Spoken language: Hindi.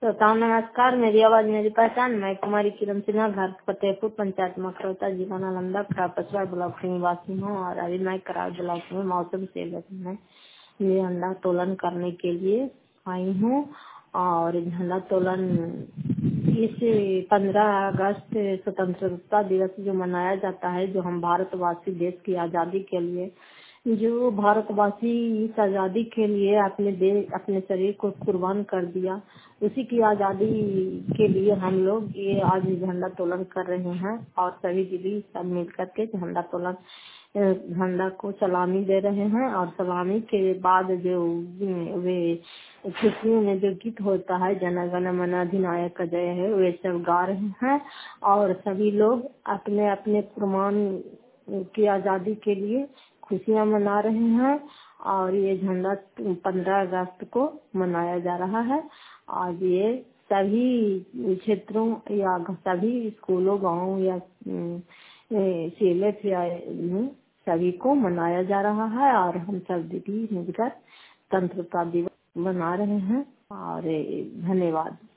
श्रोताओं नमस्कार। मेरी आवाज मेरी पहचान। मैं कुमारी किरण सिन्हा, घर फतेहपुर, पंचायत मकरौता, जिला नालंदा, पसरा ब्लॉक की निवासी हूँ। और अभी मैं कराड़ ब्लॉक में मौसम सेवक में ये झंडा तोलन करने के लिए आई हूँ। और झंडा तोलन इस 15 अगस्त स्वतंत्रता दिवस जो मनाया जाता है, जो हम भारतवासी देश की आजादी के लिए, जो भारतवासी इस आजादी के लिए अपने शरीर को कुर्बान कर दिया, उसी की आजादी के लिए हम लोग ये आज झंडा तोलन कर रहे हैं। और सभी दीदी सब मिलकर के झंडा को सलामी दे रहे हैं। और सलामी के बाद जो वे खुशियों में जो गीत होता है, जन गण मन अधिनायक जय है, वे सब गा रहे हैं। और सभी लोग अपने अपने प्रमाण की आजादी के लिए खुशियाँ मना रहे हैं। और ये झंडा 15 अगस्त को मनाया जा रहा है। आज ये सभी क्षेत्रों या सभी स्कूलों, गाँव या सीलेट या सभी को मनाया जा रहा है। और हम सब दीदी मिलकर स्वतंत्रता दिवस मना रहे हैं। और धन्यवाद।